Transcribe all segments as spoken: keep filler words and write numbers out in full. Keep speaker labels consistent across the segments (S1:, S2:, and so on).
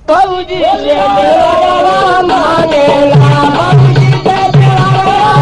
S1: भौजी से देवरवा मांगेला भौजी से देवरवा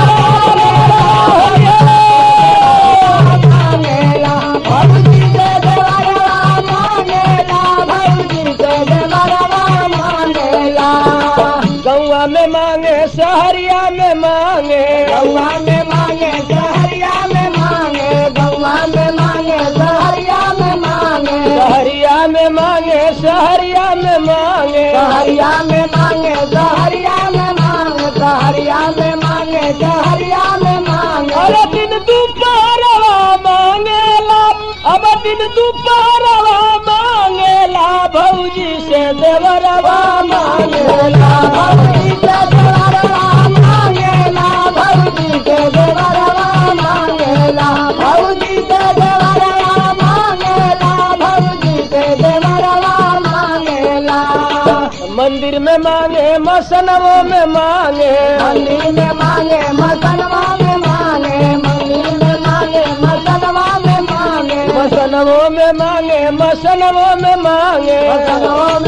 S1: मांगेला भौजी से देवरवा मांगेला भौजी से देवरवा मांगेला गौवा में मांगे सहरिया में मांगे गौवा में मांगे सहरिया में मांगे गौवा में मांगे सहरिया में मांगे सहरिया में मांगे सहरिया में मांगे सहरिया में मांगे सहरिया में मांगे सहरिया में मांगे सहरिया में मांगे अरे दिन दोपहरवा मांगेला अब दिन दोपहरवा मांगेला भौजी से देवरवा मांगेला भौजी से देवरवा मांगेला भौजी से देवरवा मांगेला भौजी से देवरवा मांगेला भौजी से देवरवा मांगेला मंदिर में मांगे मसनवो में मांगे मंदिर में मांगे मसनवा में मांगे मंदिर में मांगे मसनवा में मांगे मसनवो में मांगे मसनवो में मांगे मसनवो